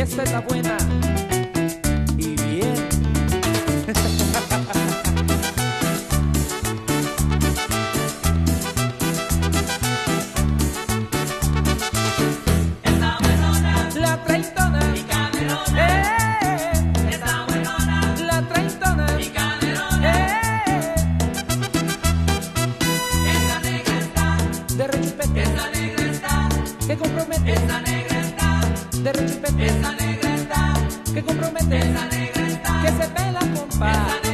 esta está buena y bien. Está buenona, La treintona, mi camerona. Está buenona, la treintona, mi camerona. Esa negra está, de rechupete, esa negra está, que compromete, esa negra está, de rechupete, esa negra está, que compromete, esa negra está, que se pela, compa. esa negra